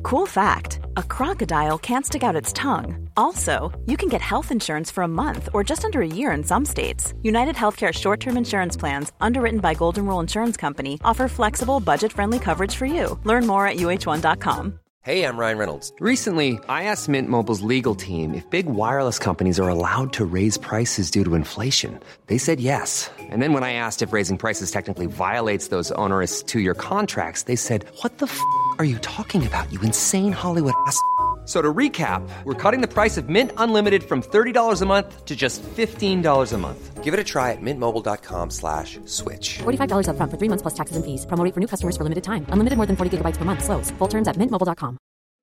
Cool fact, a crocodile can't stick out its tongue. Also, you can get health insurance for a month or just under a year in some states. United Healthcare short-term insurance plans, underwritten by Golden Rule Insurance Company, offer flexible, budget-friendly coverage for you. Learn more at uh1.com. Hey, I'm Ryan Reynolds. Recently, I asked Mint Mobile's legal team if big wireless companies are allowed to raise prices due to inflation. They said yes. And then when I asked if raising prices technically violates those onerous two-year contracts, they said, "What the f*** are you talking about, you insane Hollywood ass?" So to recap, we're cutting the price of Mint Unlimited from $30 a month to just $15 a month. Give it a try at mintmobile.com/switch. $45 up front for 3 months plus taxes and fees. Promo rate for new customers for limited time. Unlimited more than 40 gigabytes per month. Slows full terms at mintmobile.com.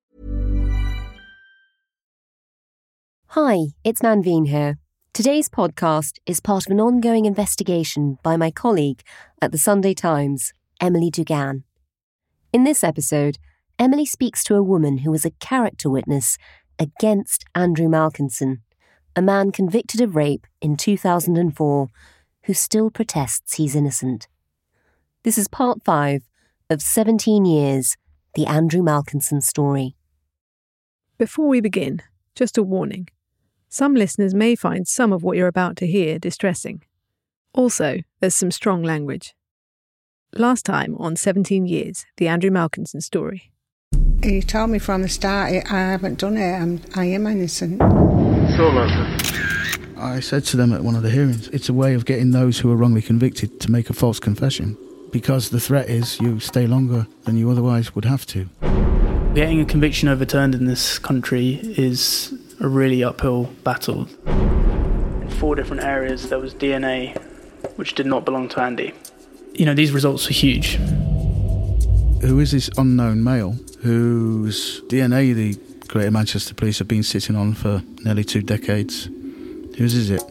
Hi, it's Manveen here. Today's podcast is part of an ongoing investigation by my colleague at the Sunday Times, Emily Dugan. In this episode, Emily speaks to a woman who was a character witness against Andrew Malkinson, a man convicted of rape in 2004 who still protests he's innocent. This is part 5 of 17 Years, the Andrew Malkinson story. Before we begin, just a warning. Some listeners may find some of what you're about to hear distressing. Also, there's some strong language. Last time on 17 Years, the Andrew Malkinson story. He told me from the start, I haven't done it, I am innocent. I said to them at one of the hearings, it's a way of getting those who are wrongly convicted to make a false confession, because the threat is you stay longer than you otherwise would have to. Getting a conviction overturned in this country is a really uphill battle. In 4 different areas there was DNA which did not belong to Andy. You know, these results are huge. Who is this unknown male whose DNA the Greater Manchester Police have been sitting on for nearly 2 decades? Whose is it?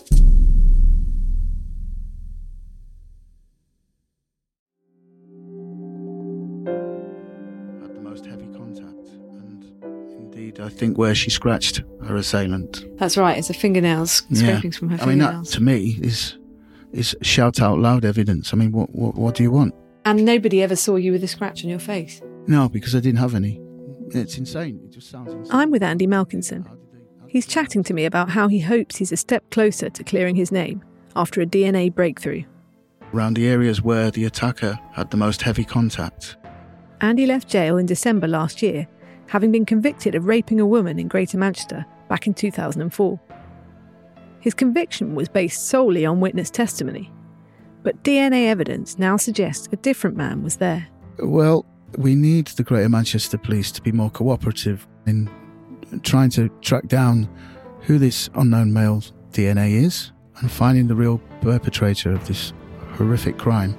Had the most heavy contact, and indeed I think where she scratched her assailant. That's right, it's a fingernails, scrapings from her fingernails. I mean, that to me is shout out loud evidence. I mean, what do you want? And nobody ever saw you with a scratch on your face? No, because I didn't have any. It's insane. It just sounds insane. I'm with Andy Malkinson. He's chatting to me about how he hopes he's a step closer to clearing his name after a DNA breakthrough. Around the areas where the attacker had the most heavy contact. Andy left jail in December last year, having been convicted of raping a woman in Greater Manchester back in 2004. His conviction was based solely on witness testimony, but DNA evidence now suggests a different man was there. Well, we need the Greater Manchester Police to be more cooperative in trying to track down who this unknown male's DNA is and finding the real perpetrator of this horrific crime.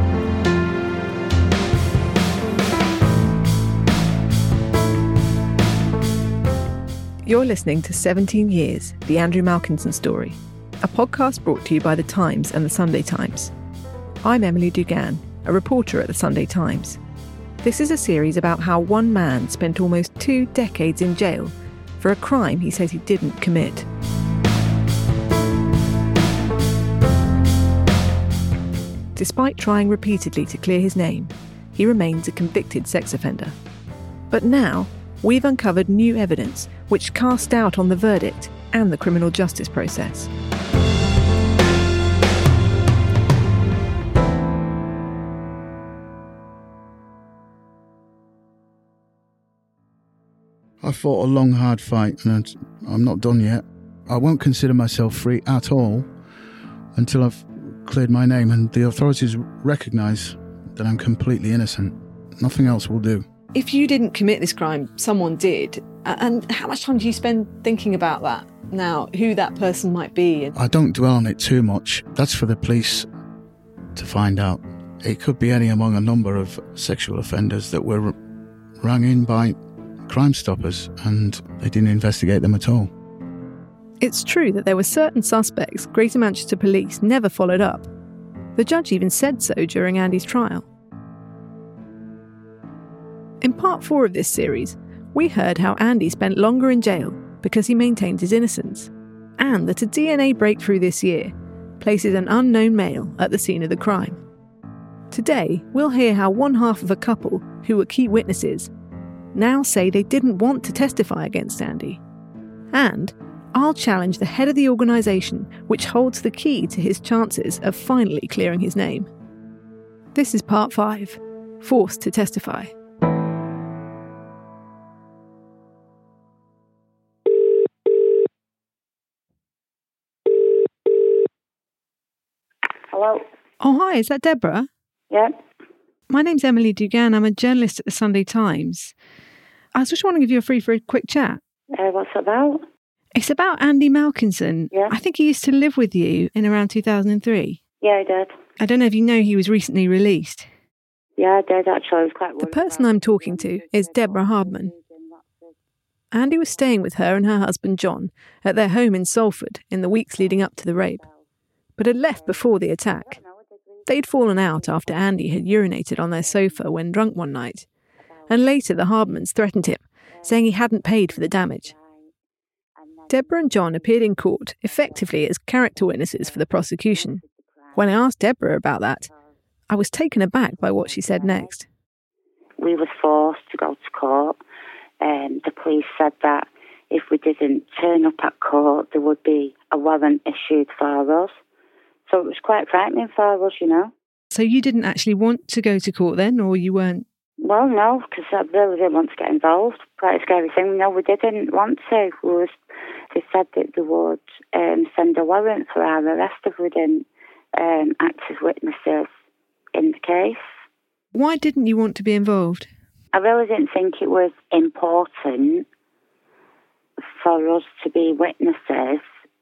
You're listening to 17 Years, the Andrew Malkinson story, a podcast brought to you by The Times and The Sunday Times. I'm Emily Dugan, a reporter at The Sunday Times. This is a series about how one man spent almost 2 decades in jail for a crime he says he didn't commit. Despite trying repeatedly to clear his name, he remains a convicted sex offender. But now, we've uncovered new evidence which cast doubt on the verdict and the criminal justice process. I fought a long, hard fight, and I'm not done yet. I won't consider myself free at all until I've cleared my name and the authorities recognise that I'm completely innocent. Nothing else will do. If you didn't commit this crime, someone did. And how much time do you spend thinking about that now, who that person might be? I don't dwell on it too much. That's for the police to find out. It could be any among a number of sexual offenders that were rang in by Crime Stoppers, and they didn't investigate them at all. It's true that there were certain suspects Greater Manchester Police never followed up. The judge even said so during Andy's trial. In part 4 of this series, we heard how Andy spent longer in jail because he maintained his innocence, and that a DNA breakthrough this year places an unknown male at the scene of the crime. Today, we'll hear how one half of a couple, who were key witnesses, now say they didn't want to testify against Andy. And I'll challenge the head of the organisation which holds the key to his chances of finally clearing his name. This is part 5, Forced to Testify. Hello? Oh, hi, is that Deborah? Yeah. My name's Emily Dugan. I'm a journalist at the Sunday Times. I was just wondering if you're free for a quick chat. What's it about? It's about Andy Malkinson. Yeah. I think he used to live with you in around 2003. Yeah, I did. I don't know if you know he was recently released. Yeah, I did actually. I was quite worried. The person I'm talking to is Deborah Hardman. Andy was staying with her and her husband John at their home in Salford in the weeks leading up to the rape, but had left before the attack. They'd fallen out after Andy had urinated on their sofa when drunk one night, and later the Hardmans threatened him, saying he hadn't paid for the damage. Deborah and John appeared in court effectively as character witnesses for the prosecution. When I asked Deborah about that, I was taken aback by what she said next. We were forced to go to court. The police said that if we didn't turn up at court, there would be a warrant issued for us. So it was quite frightening for us, you know. So you didn't actually want to go to court then, or you weren't? Well, no, because I really didn't want to get involved. Quite a scary thing. No, we didn't want to. They said that they would send a warrant for our arrest if we didn't act as witnesses in the case. Why didn't you want to be involved? I really didn't think it was important for us to be witnesses.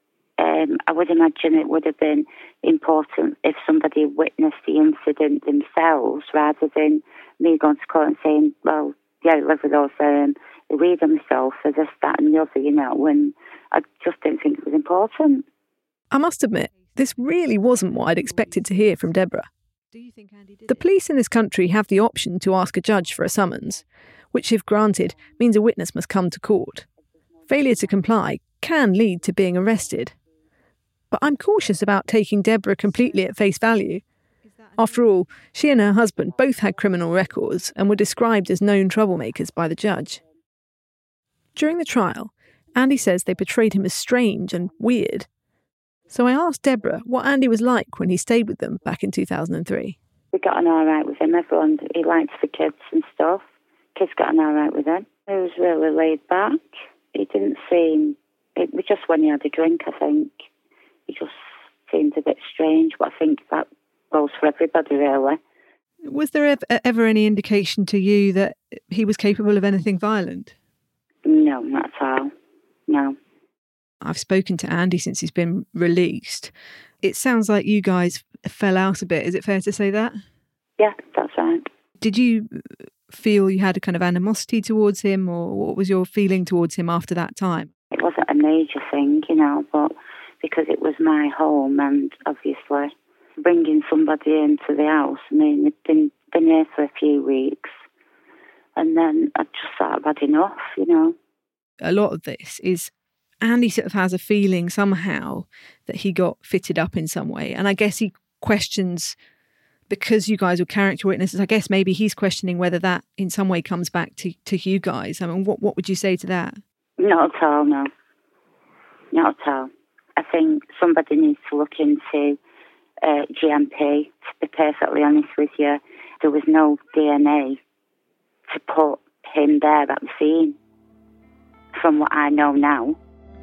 I would imagine it would have been important if somebody witnessed the incident themselves rather than me going to court and saying, well, yeah, I live with us, I read on myself for this, that and the other, you know, when I just didn't think it was important. I must admit, this really wasn't what I'd expected to hear from Deborah. The police in this country have the option to ask a judge for a summons, which, if granted, means a witness must come to court. Failure to comply can lead to being arrested. But I'm cautious about taking Deborah completely at face value. After all, she and her husband both had criminal records and were described as known troublemakers by the judge. During the trial, Andy says they portrayed him as strange and weird. So I asked Deborah what Andy was like when he stayed with them back in 2003. We got on all right with him. Everyone, he liked the kids and stuff. Kids got on all right with him. He was really laid back. He didn't seem... It was just when he had a drink, I think. He just seemed a bit strange, but I think that goes for everybody, really. Was there ever any indication to you that he was capable of anything violent? No, not at all. No. I've spoken to Andy since he's been released. It sounds like you guys fell out a bit. Is it fair to say that? Yeah, that's right. Did you feel you had a kind of animosity towards him, or what was your feeling towards him after that time? It wasn't a major thing, you know, but because it was my home and obviously bringing somebody into the house, I mean, they'd been here for a few weeks and then I just thought I'd had enough, you know. A lot of this is Andy sort of has a feeling somehow that he got fitted up in some way. And I guess he questions, because you guys were character witnesses, I guess maybe he's questioning whether that in some way comes back to you guys. I mean, what would you say to that? Not at all, no. Not at all. I think somebody needs to look into GMP, to be perfectly honest with you. There was no DNA to put him there at the scene, from what I know now.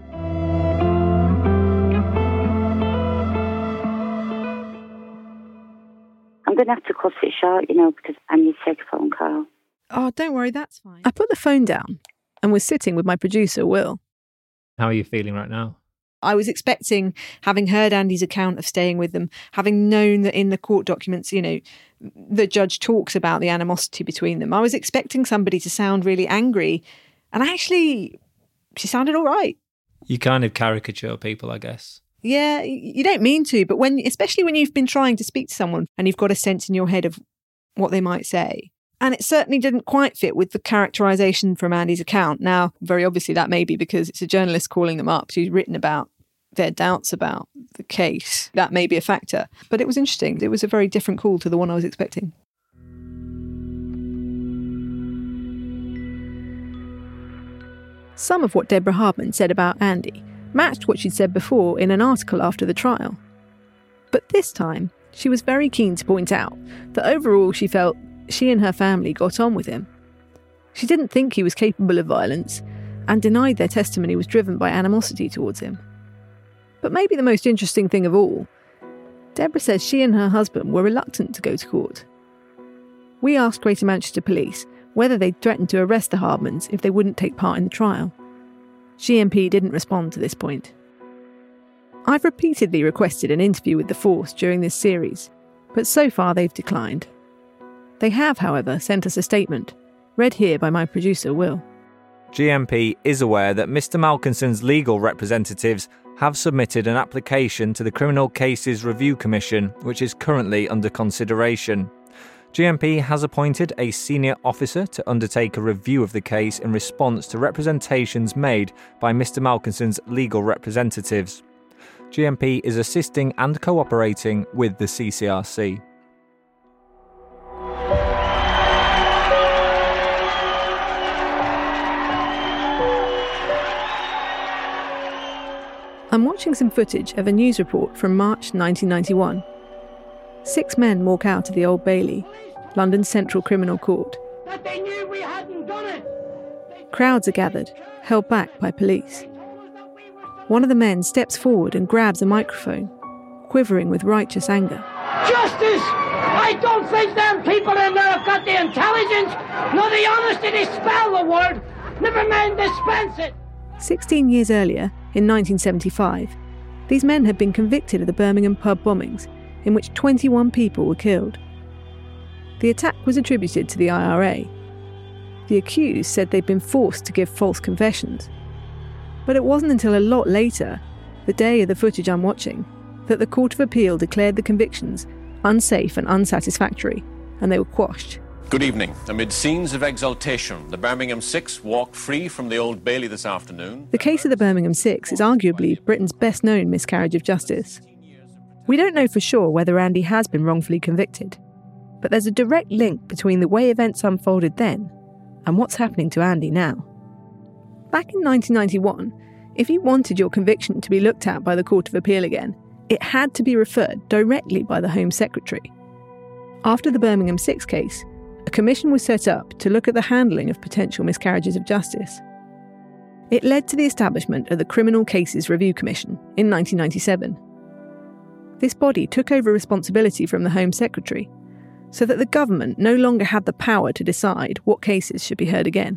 I'm going to have to cut it short, you know, because I need to take a phone call. Oh, don't worry, that's fine. I put the phone down and was sitting with my producer, Will. How are you feeling right now? I was expecting, having heard Andy's account of staying with them, having known that in the court documents, you know, the judge talks about the animosity between them, I was expecting somebody to sound really angry. And actually, she sounded all right. You kind of caricature people, I guess. Yeah, you don't mean to, but especially when you've been trying to speak to someone and you've got a sense in your head of what they might say. And it certainly didn't quite fit with the characterisation from Andy's account. Now, very obviously that may be because it's a journalist calling them up who's written about their doubts about the case. That may be a factor. But it was interesting. It was a very different call to the one I was expecting. Some of what Deborah Hardman said about Andy matched what she'd said before in an article after the trial. But this time, she was very keen to point out that overall she felt she and her family got on with him. She didn't think he was capable of violence and denied their testimony was driven by animosity towards him. But maybe the most interesting thing of all, Deborah says she and her husband were reluctant to go to court. We asked Greater Manchester Police whether they'd threatened to arrest the Hardmans if they wouldn't take part in the trial. GMP didn't respond to this point. I've repeatedly requested an interview with the force during this series, but so far they've declined. They have, however, sent us a statement, read here by my producer, Will. GMP is aware that Mr Malkinson's legal representatives have submitted an application to the Criminal Cases Review Commission, which is currently under consideration. GMP has appointed a senior officer to undertake a review of the case in response to representations made by Mr Malkinson's legal representatives. GMP is assisting and cooperating with the CCRC. I'm watching some footage of a news report from March 1991. 6 men walk out of the Old Bailey, London's Central Criminal Court. But they knew we hadn't done it. Crowds are gathered, held back by police. One of the men steps forward and grabs a microphone, quivering with righteous anger. Justice! I don't think them people in there have got the intelligence, nor the honesty to spell the word, never mind dispense it. 16 years earlier, in 1975, these men had been convicted of the Birmingham pub bombings, in which 21 people were killed. The attack was attributed to the IRA. The accused said they'd been forced to give false confessions. But it wasn't until a lot later, the day of the footage I'm watching, that the Court of Appeal declared the convictions unsafe and unsatisfactory, and they were quashed. Good evening. Amid scenes of exultation, the Birmingham Six walked free from the Old Bailey this afternoon. The case of the Birmingham Six is arguably Britain's best-known miscarriage of justice. We don't know for sure whether Andy has been wrongfully convicted, but there's a direct link between the way events unfolded then and what's happening to Andy now. Back in 1991, if you wanted your conviction to be looked at by the Court of Appeal again, it had to be referred directly by the Home Secretary. After the Birmingham Six case, a commission was set up to look at the handling of potential miscarriages of justice. It led to the establishment of the Criminal Cases Review Commission in 1997. This body took over responsibility from the Home Secretary, so that the government no longer had the power to decide what cases should be heard again.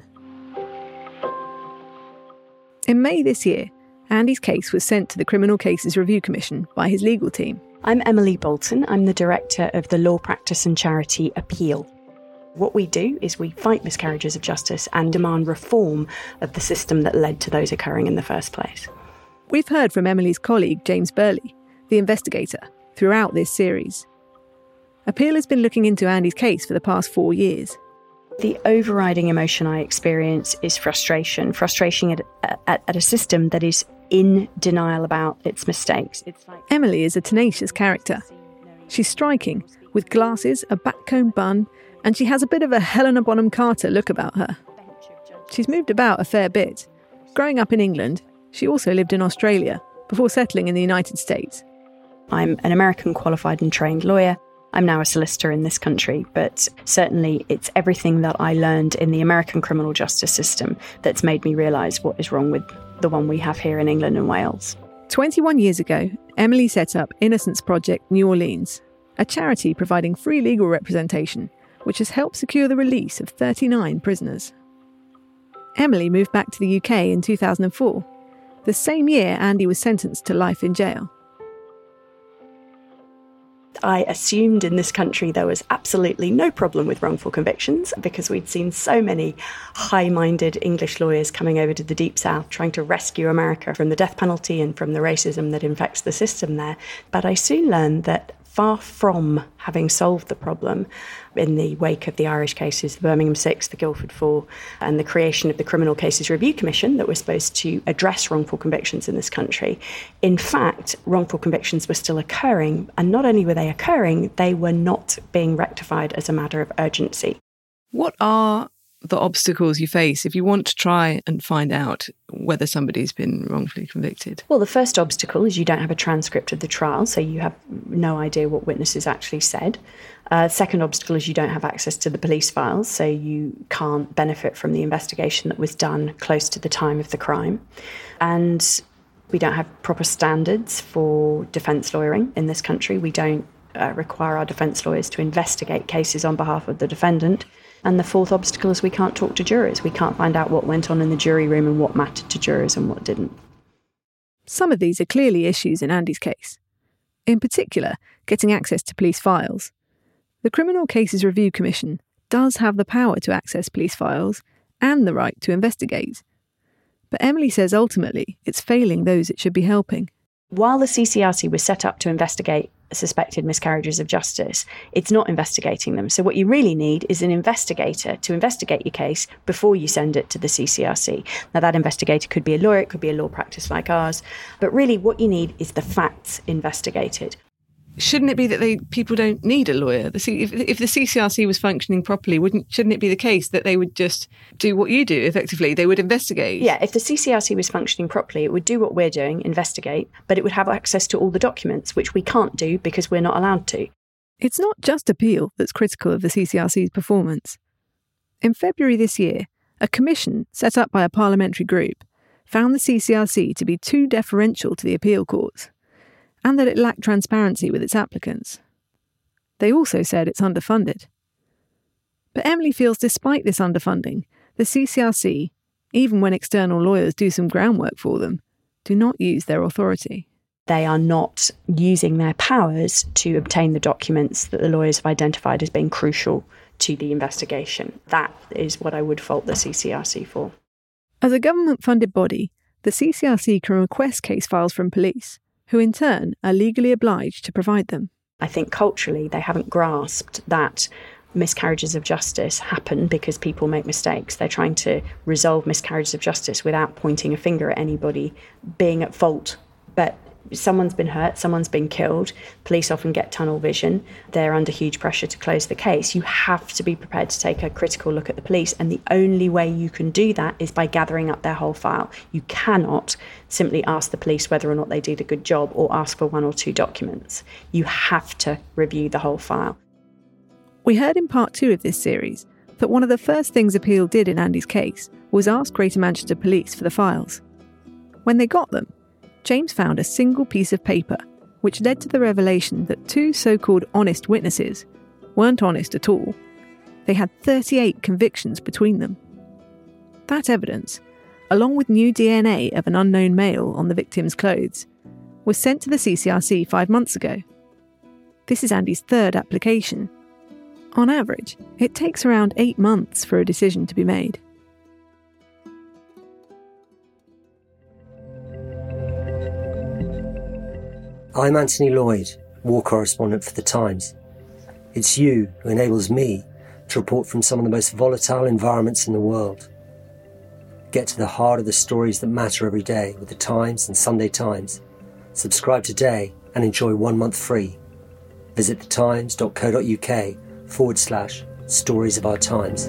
In May this year, Andy's case was sent to the Criminal Cases Review Commission by his legal team. I'm Emily Bolton. I'm the director of the law practice and charity Appeal. What we do is we fight miscarriages of justice and demand reform of the system that led to those occurring in the first place. We've heard from Emily's colleague James Burley, the investigator, throughout this series. Appeal has been looking into Andy's case for the past 4 years. The overriding emotion I experience is frustration at a system that is in denial about its mistakes. Emily is a tenacious character. She's striking, with glasses, a backcombed bun, and she has a bit of a Helena Bonham Carter look about her. She's moved about a fair bit. Growing up in England, she also lived in Australia, before settling in the United States. I'm an American qualified and trained lawyer. I'm now a solicitor in this country, but certainly it's everything that I learned in the American criminal justice system that's made me realise what is wrong with the one we have here in England and Wales. 21 years ago, Emily set up Innocence Project New Orleans, a charity providing free legal representation, which has helped secure the release of 39 prisoners. Emily moved back to the UK in 2004, the same year Andy was sentenced to life in jail. I assumed in this country there was absolutely no problem with wrongful convictions because we'd seen so many high-minded English lawyers coming over to the Deep South trying to rescue America from the death penalty and from the racism that infects the system there. But I soon learned that far from having solved the problem in the wake of the Irish cases, the Birmingham Six, the Guildford Four, and the creation of the Criminal Cases Review Commission that was supposed to address wrongful convictions in this country, in fact, wrongful convictions were still occurring, and not only were they occurring, they were not being rectified as a matter of urgency. What are the obstacles you face if you want to try and find out whether somebody's been wrongfully convicted? Well, the first obstacle is you don't have a transcript of the trial, so you have no idea what witnesses actually said. Second obstacle is you don't have access to the police files, so you can't benefit from the investigation that was done close to the time of the crime. And we don't have proper standards for defence lawyering in this country. We don't require our defence lawyers to investigate cases on behalf of the defendant. And the fourth obstacle is we can't talk to jurors. We can't find out what went on in the jury room and what mattered to jurors and what didn't. Some of these are clearly issues in Andy's case. In particular, getting access to police files. The Criminal Cases Review Commission does have the power to access police files and the right to investigate. But Emily says ultimately it's failing those it should be helping. While the CCRC was set up to investigate suspected miscarriages of justice, it's not investigating them. So what you really need is an investigator to investigate your case before you send it to the CCRC. Now, that investigator could be a lawyer, it could be a law practice like ours, but really what you need is the facts investigated. Shouldn't it be that people don't need a lawyer? If the CCRC was functioning properly, shouldn't it be the case that they would just do what you do, effectively? They would investigate? Yeah, if the CCRC was functioning properly, it would do what we're doing, investigate, but it would have access to all the documents, which we can't do because we're not allowed to. It's not just Appeal that's critical of the CCRC's performance. In February this year, a commission set up by a parliamentary group found the CCRC to be too deferential to the appeal courts, and that it lacked transparency with its applicants. They also said it's underfunded. But Emily feels despite this underfunding, the CCRC, even when external lawyers do some groundwork for them, do not use their authority. They are not using their powers to obtain the documents that the lawyers have identified as being crucial to the investigation. That is what I would fault the CCRC for. As a government-funded body, the CCRC can request case files from police, who in turn are legally obliged to provide them. I think culturally they haven't grasped that miscarriages of justice happen because people make mistakes. They're trying to resolve miscarriages of justice without pointing a finger at anybody being at fault. But someone's been hurt, someone's been killed. Police often get tunnel vision. They're under huge pressure to close the case. You have to be prepared to take a critical look at the police, and the only way you can do that is by gathering up their whole file. You cannot simply ask the police whether or not they did a good job or ask for one or two documents. You have to review the whole file. We heard in part 2 of this series that one of the first things Appeal did in Andy's case was ask Greater Manchester Police for the files. When they got them, James found a single piece of paper, which led to the revelation that 2 so-called honest witnesses weren't honest at all. They had 38 convictions between them. That evidence, along with new DNA of an unknown male on the victim's clothes, was sent to the CCRC 5 months ago. This is Andy's 3rd application. On average, it takes around 8 months for a decision to be made. I'm Anthony Lloyd, war correspondent for The Times. It's you who enables me to report from some of the most volatile environments in the world. Get to the heart of the stories that matter every day with The Times and Sunday Times. Subscribe today and enjoy 1 month free. Visit thetimes.co.uk/stories of our times.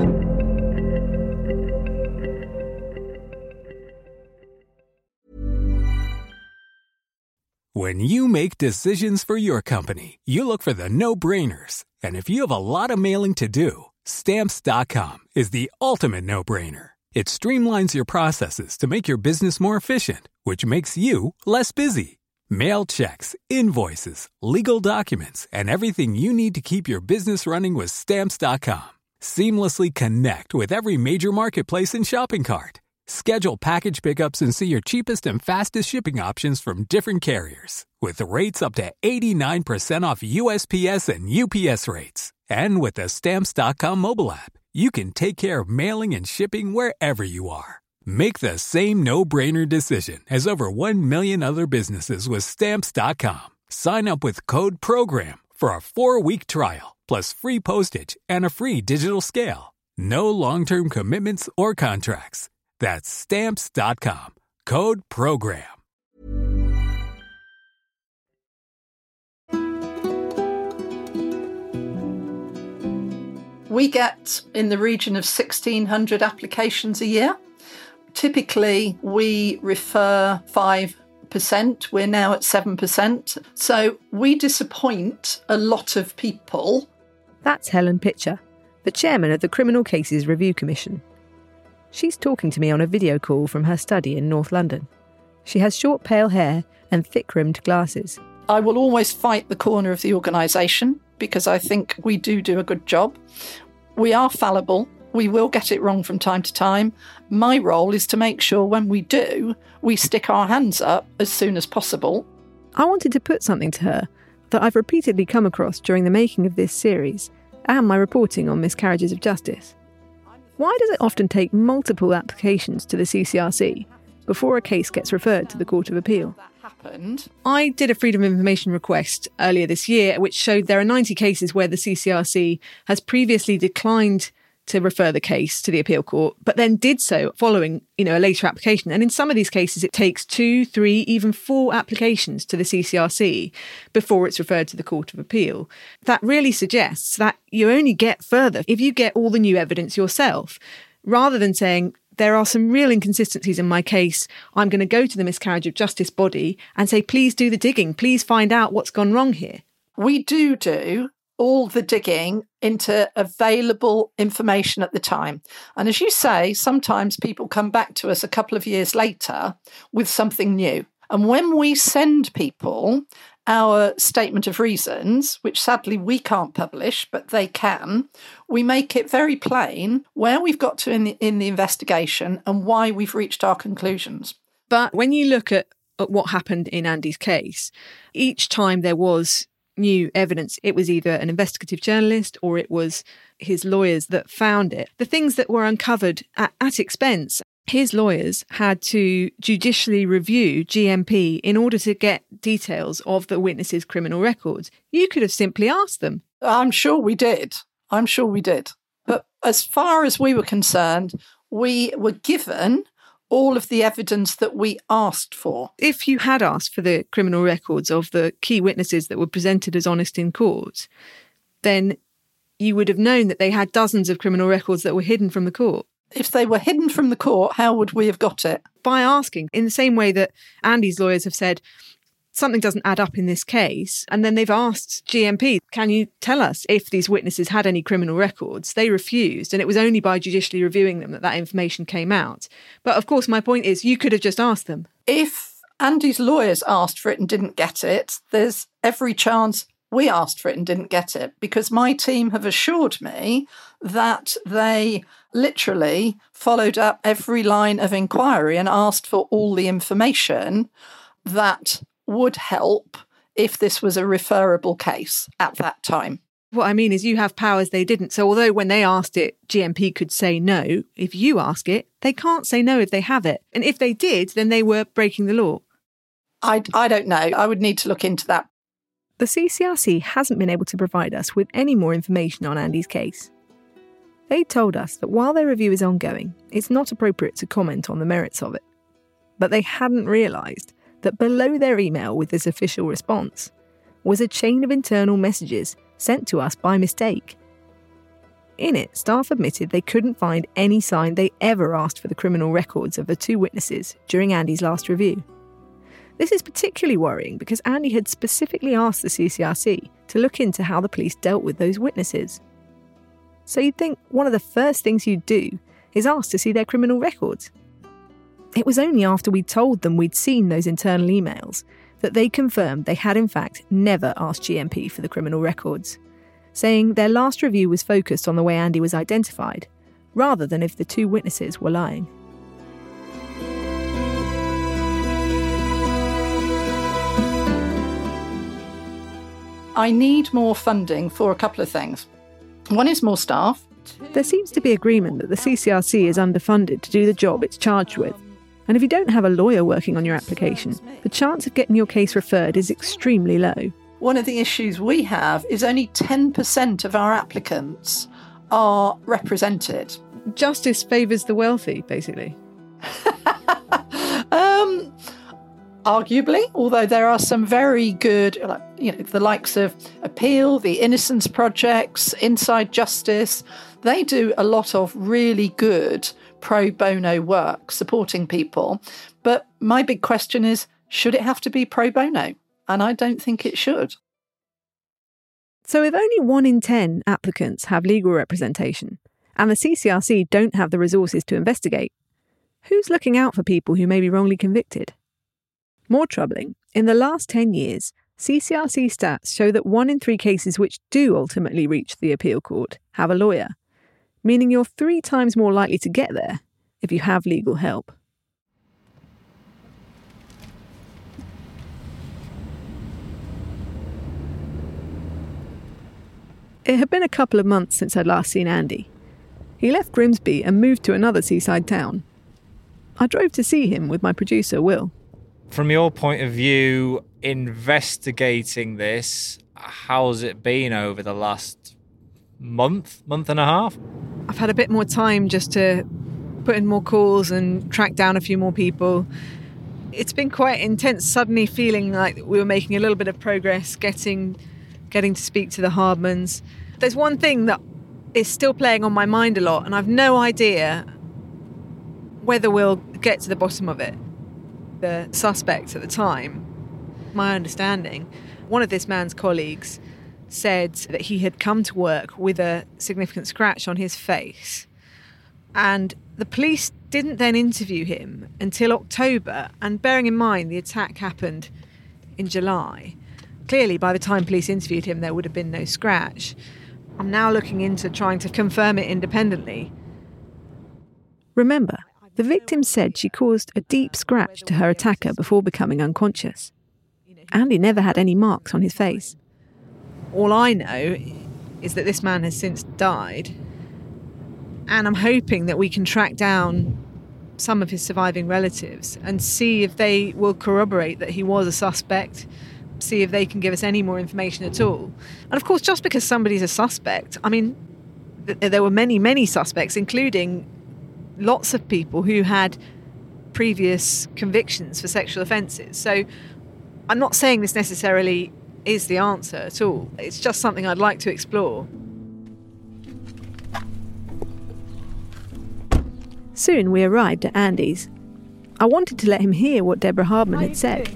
When you make decisions for your company, you look for the no-brainers. And if you have a lot of mailing to do, Stamps.com is the ultimate no-brainer. It streamlines your processes to make your business more efficient, which makes you less busy. Mail checks, invoices, legal documents, and everything you need to keep your business running with Stamps.com. Seamlessly connect with every major marketplace and shopping cart. Schedule package pickups and see your cheapest and fastest shipping options from different carriers, with rates up to 89% off USPS and UPS rates. And with the Stamps.com mobile app, you can take care of mailing and shipping wherever you are. Make the same no-brainer decision as over 1 million other businesses with Stamps.com. Sign up with code PROGRAM for a 4-week trial, plus free postage and a free digital scale. No long-term commitments or contracts. That's Stamps.com. Code PROGRAM. We get in the region of 1,600 applications a year. Typically, we refer 5%. We're now at 7%. So we disappoint a lot of people. That's Helen Pitcher, the chairman of the Criminal Cases Review Commission. She's talking to me on a video call from her study in North London. She has short pale hair and thick-rimmed glasses. I will always fight the corner of the organisation because I think we do a good job. We are fallible. We will get it wrong from time to time. My role is to make sure when we do, we stick our hands up as soon as possible. I wanted to put something to her that I've repeatedly come across during the making of this series and my reporting on miscarriages of justice. Why does it often take multiple applications to the CCRC before a case gets referred to the Court of Appeal? I did a Freedom of Information request earlier this year, which showed there are 90 cases where the CCRC has previously declined to refer the case to the appeal court, but then did so following, a later application. And in some of these cases, it takes 2, 3, even 4 applications to the CCRC before it's referred to the Court of Appeal. That really suggests that you only get further if you get all the new evidence yourself, rather than saying, there are some real inconsistencies in my case. I'm going to go to the miscarriage of justice body and say, please do the digging. Please find out what's gone wrong here. We do all the digging into available information at the time. And as you say, sometimes people come back to us a couple of years later with something new. And when we send people our statement of reasons, which sadly we can't publish, but they can, we make it very plain where we've got to in the investigation and why we've reached our conclusions. But when you look at what happened in Andy's case, each time there was new evidence, it was either an investigative journalist or it was his lawyers that found it. The things that were uncovered at expense, his lawyers had to judicially review GMP in order to get details of the witnesses' criminal records. You could have simply asked them. I'm sure we did. But as far as we were concerned, we were given all of the evidence that we asked for. If you had asked for the criminal records of the key witnesses that were presented as honest in court, then you would have known that they had dozens of criminal records that were hidden from the court. If they were hidden from the court, how would we have got it? By asking, in the same way that Andy's lawyers have said, something doesn't add up in this case. And then they've asked GMP, can you tell us if these witnesses had any criminal records? They refused. And it was only by judicially reviewing them that information came out. But of course, my point is, you could have just asked them. If Andy's lawyers asked for it and didn't get it, there's every chance we asked for it and didn't get it, because my team have assured me that they literally followed up every line of inquiry and asked for all the information that would help if this was a referable case at that time. What I mean is you have powers they didn't. So although when they asked it, GMP could say no, if you ask it, they can't say no if they have it. And if they did, then they were breaking the law. I don't know. I would need to look into that. The CCRC hasn't been able to provide us with any more information on Andy's case. They told us that while their review is ongoing, it's not appropriate to comment on the merits of it. But they hadn't realised that below their email with this official response was a chain of internal messages sent to us by mistake. In it, staff admitted they couldn't find any sign they ever asked for the criminal records of the 2 witnesses during Andy's last review. This is particularly worrying because Andy had specifically asked the CCRC to look into how the police dealt with those witnesses. So you'd think one of the first things you'd do is ask to see their criminal records. It was only after we told them we'd seen those internal emails that they confirmed they had in fact never asked GMP for the criminal records, saying their last review was focused on the way Andy was identified, rather than if the 2 witnesses were lying. I need more funding for a couple of things. One is more staff. There seems to be agreement that the CCRC is underfunded to do the job it's charged with. And if you don't have a lawyer working on your application, the chance of getting your case referred is extremely low. One of the issues we have is only 10% of our applicants are represented. Justice favours the wealthy, basically. Arguably, although there are some very good, the likes of Appeal, the Innocence Projects, Inside Justice. They do a lot of really good pro bono work supporting people. But my big question is, should it have to be pro bono? And I don't think it should. So if only 1 in 10 applicants have legal representation and the CCRC don't have the resources to investigate, who's looking out for people who may be wrongly convicted? More troubling, in the last 10 years, CCRC stats show that 1 in 3 cases which do ultimately reach the appeal court have a lawyer, meaning you're 3 times more likely to get there if you have legal help. It had been a couple of months since I'd last seen Andy. He left Grimsby and moved to another seaside town. I drove to see him with my producer, Will. From your point of view, investigating this, how's it been over the last month and a half? I've had a bit more time just to put in more calls and track down a few more people. It's been quite intense, suddenly feeling like we were making a little bit of progress, getting to speak to the Hardmans. There's one thing that is still playing on my mind a lot, and I've no idea whether we'll get to the bottom of it. The suspect at the time, my understanding, one of this man's colleagues said that he had come to work with a significant scratch on his face, and the police didn't then interview him until October, and bearing in mind the attack happened in July, clearly by the time police interviewed him there would have been no scratch. I'm now looking into trying to confirm it independently. Remember, the victim said she caused a deep scratch to her attacker before becoming unconscious. Andy never had any marks on his face. All I know is that this man has since died, and I'm hoping that we can track down some of his surviving relatives and see if they will corroborate that he was a suspect, see if they can give us any more information at all. And of course, just because somebody's a suspect, I mean, there were many suspects, including lots of people who had previous convictions for sexual offences. So I'm not saying this necessarily is the answer at all. It's just something I'd like to explore. Soon we arrived at Andy's. I wanted to let him hear what Deborah Hardman had said.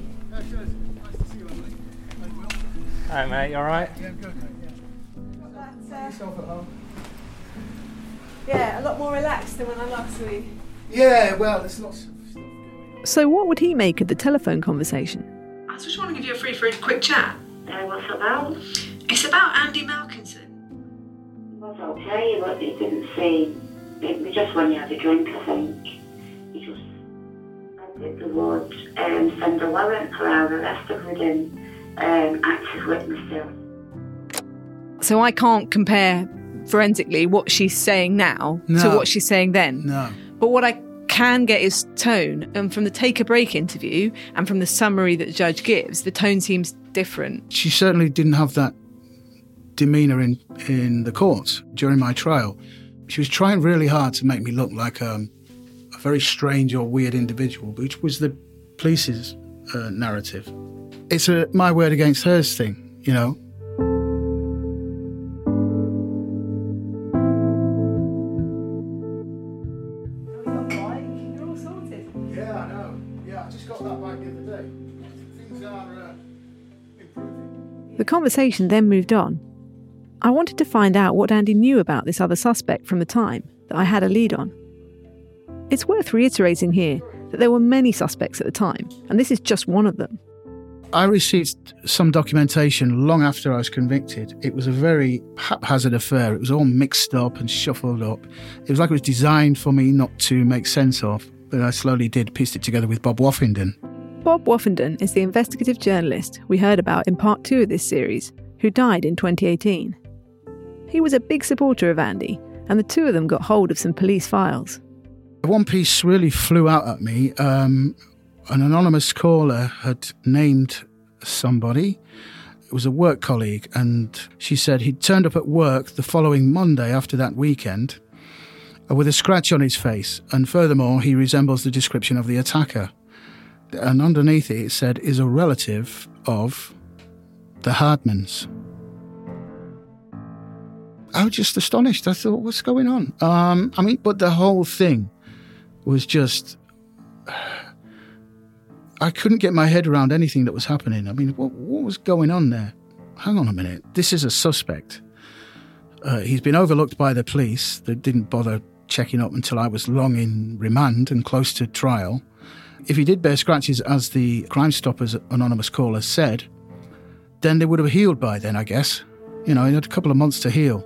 Hi mate, you alright? Yeah, I'm good, mate. Yeah. Yourself at home? Yeah, a lot more relaxed than when I last saw you. Yeah, well, there's lots of stuff going on. So what would he make of the telephone conversation? I just want to give you a free for a quick chat. What's it about? It's about Andy Malkinson. Well, I'll tell you what, it didn't say. It was just when you had a drink, I think. He just said that they would send a warrant for our arrest of him. Active witnesses. So I can't compare forensically what she's saying now to what she's saying then. No. But what I can get is tone. And from the Take a Break interview and from the summary that the judge gives, the tone seems different. She certainly didn't have that demeanour in the courts during my trial. She was trying really hard to make me look like a very strange or weird individual, which was the police's narrative. It's a my word against hers thing, you know. You're all sorted. Yeah, I know. Yeah, I just got that back the other day. Things are improving. The conversation then moved on. I wanted to find out what Andy knew about this other suspect from the time that I had a lead on. It's worth reiterating here that there were many suspects at the time, and this is just one of them. I received some documentation long after I was convicted. It was a very haphazard affair. It was all mixed up and shuffled up. It was like it was designed for me not to make sense of, but I slowly did piece it together with Bob Woffington. Bob Woffington is the investigative journalist we heard about in part 2 of this series, who died in 2018. He was a big supporter of Andy, and the two of them got hold of some police files. One piece really flew out at me. An anonymous caller had named somebody. It was a work colleague, and she said he'd turned up at work the following Monday after that weekend with a scratch on his face, and furthermore, he resembles the description of the attacker. And underneath it said, is a relative of the Hardmans. I was just astonished. I thought, what's going on? But the whole thing was just... I couldn't get my head around anything that was happening. I mean, what was going on there? Hang on a minute. This is a suspect. He's been overlooked by the police. They didn't bother checking up until I was long in remand and close to trial. If he did bear scratches, as the Crime Stoppers anonymous caller said, then they would have healed by then, I guess. He had a couple of months to heal.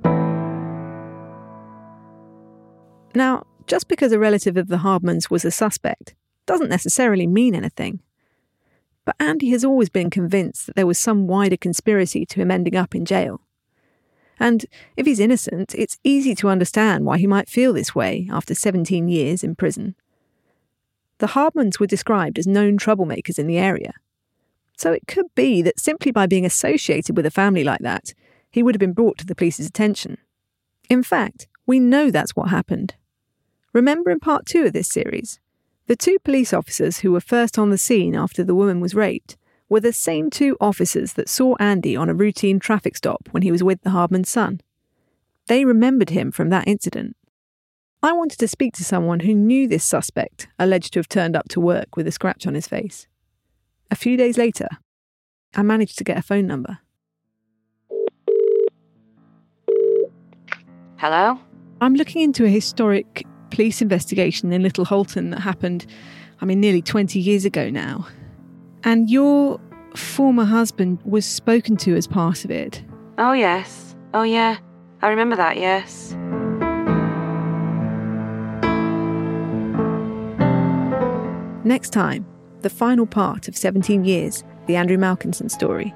Now, just because a relative of the Hardmans was a suspect doesn't necessarily mean anything. But Andy has always been convinced that there was some wider conspiracy to him ending up in jail. And if he's innocent, it's easy to understand why he might feel this way after 17 years in prison. The Hardmans were described as known troublemakers in the area. So it could be that simply by being associated with a family like that, he would have been brought to the police's attention. In fact, we know that's what happened. Remember in part 2 of this series, the 2 police officers who were first on the scene after the woman was raped were the same 2 officers that saw Andy on a routine traffic stop when he was with the Hardman's son. They remembered him from that incident. I wanted to speak to someone who knew this suspect, alleged to have turned up to work with a scratch on his face. A few days later, I managed to get a phone number. Hello? I'm looking into a historic police investigation in Little Holton that happened, nearly 20 years ago now. And your former husband was spoken to as part of it. Oh, yes. Oh, yeah. I remember that, yes. Next time, the final part of 17 Years, the Andrew Malkinson story.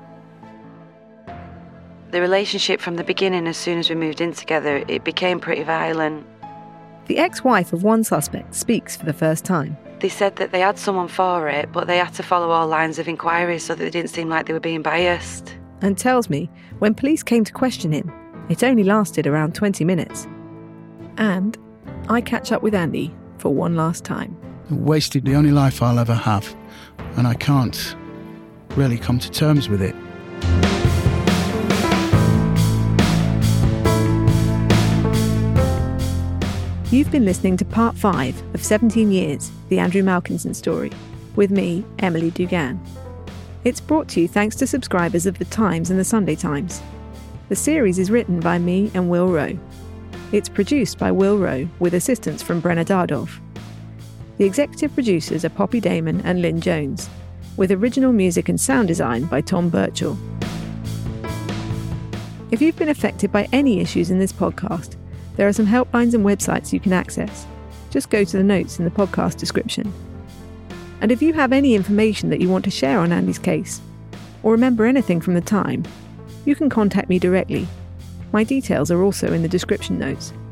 The relationship from the beginning, as soon as we moved in together, it became pretty violent. The ex-wife of one suspect speaks for the first time. They said that they had someone for it, but they had to follow all lines of inquiry so that they didn't seem like they were being biased. And tells me, when police came to question him, it only lasted around 20 minutes. And I catch up with Andy for one last time. Wasted the only life I'll ever have, and I can't really come to terms with it. You've been listening to part 5 of 17 Years, the Andrew Malkinson story, with me, Emily Dugan. It's brought to you thanks to subscribers of The Times and The Sunday Times. The series is written by me and Will Rowe. It's produced by Will Rowe with assistance from Brenna Dardolph. The executive producers are Poppy Damon and Lynn Jones, with original music and sound design by Tom Birchall. If you've been affected by any issues in this podcast, there are some helplines and websites you can access. Just go to the notes in the podcast description. And if you have any information that you want to share on Andy's case, or remember anything from the time, you can contact me directly. My details are also in the description notes.